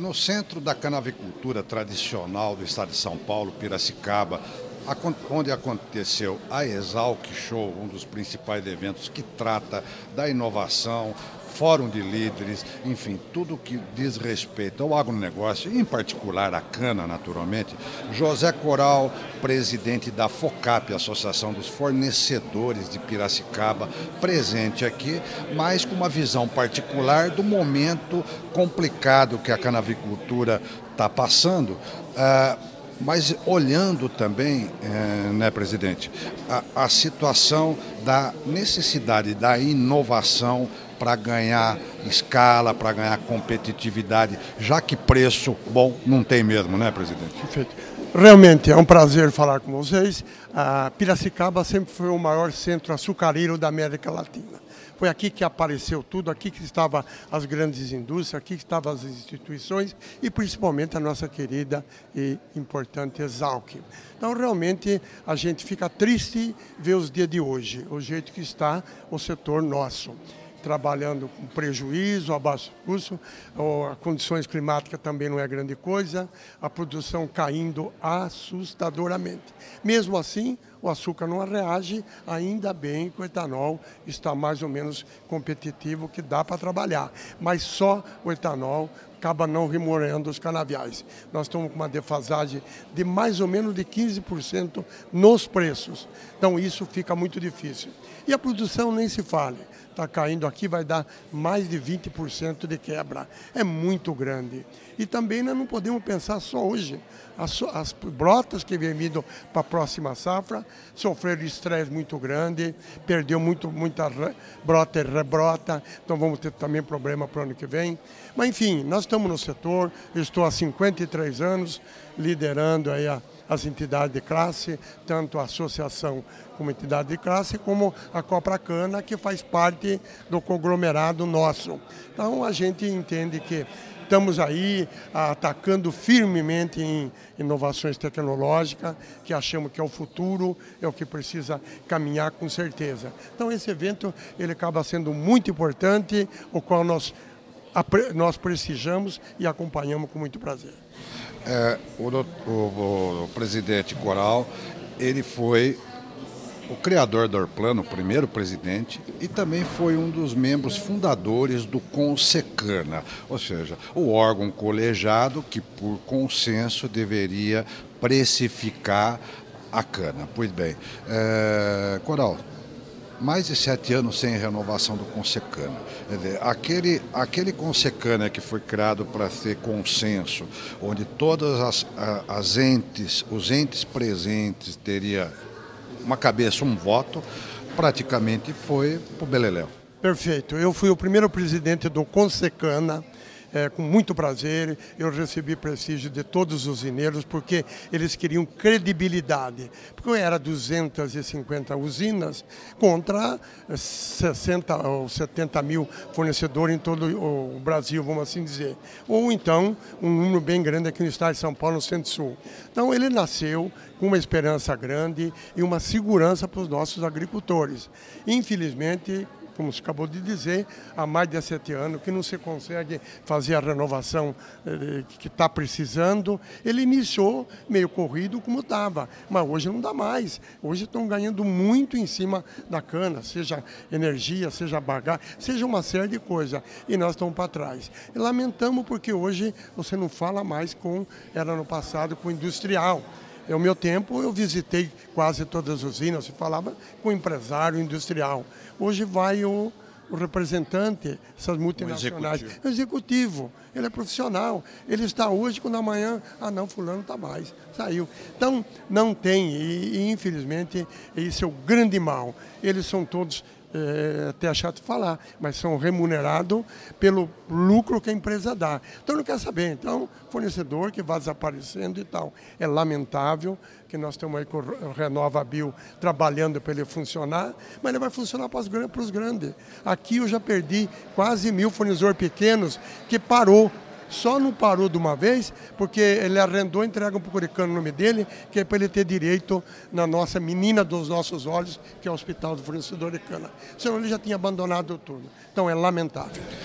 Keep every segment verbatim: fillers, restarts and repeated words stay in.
no centro da canavicultura tradicional do estado de São Paulo, Piracicaba, onde aconteceu a Exalc Show, um dos principais eventos que trata da inovação, fórum de líderes, enfim, tudo que diz respeito ao agronegócio, em particular a cana, naturalmente. José Coral, presidente da FOCAP, Associação dos Fornecedores de Piracicaba, presente aqui, mas com uma visão particular do momento complicado que a canavicultura está passando. Uh, Mas olhando também, é, né, presidente, a, a situação da necessidade da inovação para ganhar escala, para ganhar competitividade, já que preço bom não tem mesmo, né, presidente? Perfeito. Realmente é um prazer falar com vocês. A Piracicaba sempre foi o maior centro açucareiro da América Latina. Foi aqui que apareceu tudo, aqui que estavam as grandes indústrias, aqui que estavam as instituições e principalmente a nossa querida e importante Exalc. Então, realmente, a gente fica triste ver os dias de hoje, o jeito que está o setor nosso. Trabalhando com prejuízo, a baixo custo, as condições climáticas também não é grande coisa, a produção caindo assustadoramente. Mesmo assim, o açúcar não reage, ainda bem que o etanol está mais ou menos competitivo, que dá para trabalhar, mas só o etanol acaba não remunerando os canaviais. Nós estamos com uma defasagem de mais ou menos de quinze por cento nos preços, então isso fica muito difícil. E a produção nem se fale. Está caindo aqui, vai dar mais de vinte por cento de quebra. É muito grande. E também nós não podemos pensar só hoje. As, as brotas que vêm vindo para a próxima safra sofreram estresse muito grande, perdeu muito, muita brota e rebrota, então vamos ter também problema para o ano que vem. Mas enfim, nós estamos no setor, eu estou há cinquenta e três anos liderando aí a as entidades de classe, tanto a associação como entidade de classe, como a Copracana, que faz parte do conglomerado nosso. Então, a gente entende que estamos aí atacando firmemente em inovações tecnológicas, que achamos que é o futuro, é o que precisa caminhar com certeza. Então, esse evento ele acaba sendo muito importante, o qual nós, nós prestigiamos e acompanhamos com muito prazer. É, o, o, o presidente Coral, ele foi o criador do Orplano, o primeiro presidente, e também foi um dos membros fundadores do Consecana, ou seja, o órgão colegiado que, por consenso, deveria precificar a cana. Pois bem, é, Coral, mais de sete anos sem renovação do Consecana. Quer dizer, aquele, aquele Consecana que foi criado para ser consenso, onde todas as, as entes, os entes presentes teriam uma cabeça, um voto, praticamente foi para o beleléu. Perfeito. Eu fui o primeiro presidente do Consecana. É, com muito prazer, eu recebi prestígio de todos os usineiros, porque eles queriam credibilidade. Porque era duzentas e cinquenta usinas contra sessenta ou setenta mil fornecedores em todo o Brasil, vamos assim dizer. Ou então, um número bem grande aqui no estado de São Paulo, no Centro-Sul. Então, ele nasceu com uma esperança grande e uma segurança para os nossos agricultores. Infelizmente, como você acabou de dizer, há mais de sete anos que não se consegue fazer a renovação eh, que está precisando. Ele iniciou meio corrido como estava, mas hoje não dá mais. Hoje estão ganhando muito em cima da cana, seja energia, seja bagagem, seja uma série de coisas, e nós estamos para trás. E lamentamos porque hoje você não fala mais com, era no passado, com o industrial. No meu tempo, eu visitei quase todas as usinas, se falava com empresário industrial. Hoje vai o, o representante, essas multinacionais, o executivo. o executivo, ele é profissional, ele está hoje, quando amanhã, ah não, fulano está mais, saiu. Então, não tem, e, e infelizmente, esse é o grande mal. Eles são todos, é, até é chato falar, mas são remunerados pelo lucro que a empresa dá. Então não quer saber, então fornecedor que vai desaparecendo e tal. É lamentável que nós estamos aí com o Renova Bio trabalhando para ele funcionar, mas ele vai funcionar para os grandes. Aqui eu já perdi quase mil fornecedores pequenos que parou. Só não parou de uma vez, porque ele arrendou, entrega um pouco de cano no nome dele, que é para ele ter direito na nossa menina dos nossos olhos, que é o Hospital do Fornecedor de Cana. Senão ele já tinha abandonado tudo. Então é lamentável.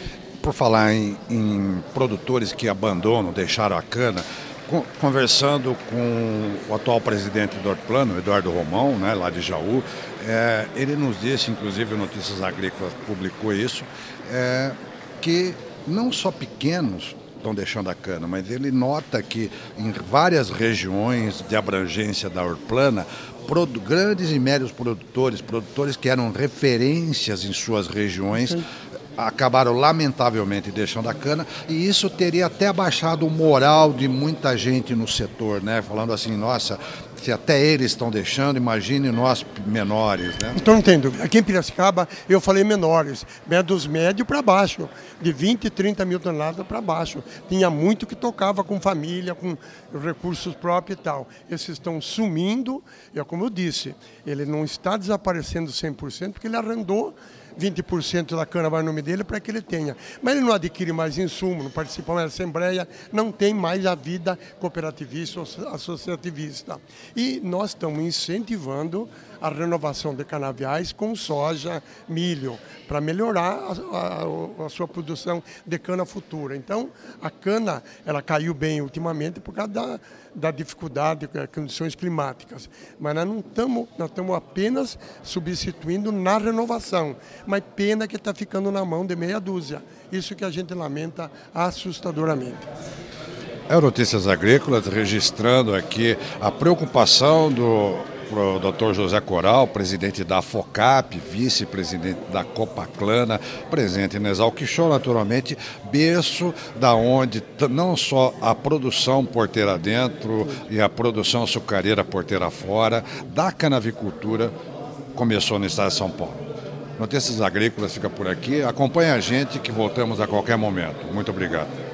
por falar em, em produtores que abandonam, deixaram a cana, conversando com o atual presidente do Hortplano, Eduardo Romão, né, lá de Jaú, é, ele nos disse, inclusive o Notícias Agrícolas publicou isso, é, que não só pequenos estão deixando a cana, mas ele nota que em várias regiões de abrangência da Hortplana, grandes e médios produtores, produtores que eram referências em suas regiões, sim, acabaram lamentavelmente deixando a cana, e isso teria até abaixado o moral de muita gente no setor, né? Falando assim, nossa, se até eles estão deixando, imagine nós menores, né? Então não tem dúvida. Aqui em Piracicaba eu falei menores, dos médios para baixo, de vinte, trinta mil toneladas para baixo. Tinha muito que tocava com família, com recursos próprios e tal. Esses estão sumindo, e como eu disse, ele não está desaparecendo cem por cento porque ele arrendou vinte por cento da cana vai no nome dele para que ele tenha. Mas ele não adquire mais insumo, não participa mais da assembleia, não tem mais a vida cooperativista ou associativista. E nós estamos incentivando a renovação de canaviais com soja, milho, para melhorar a, a, a sua produção de cana futura. Então, a cana ela caiu bem ultimamente por causa da, da dificuldade, das condições climáticas. Mas nós não estamos, nós estamos apenas substituindo na renovação. Mas pena que está ficando na mão de meia dúzia. Isso que a gente lamenta assustadoramente. É o Notícias Agrícolas registrando aqui a preocupação do o doutor José Coral, presidente da FOCAP, vice-presidente da Copaclana, presente na Exalc Show, naturalmente, berço da onde não só a produção porteira dentro e a produção açucareira porteira fora, da canavicultura, começou no estado de São Paulo. Notícias Agrícolas fica por aqui. Acompanhe a gente que voltamos a qualquer momento. Muito obrigado.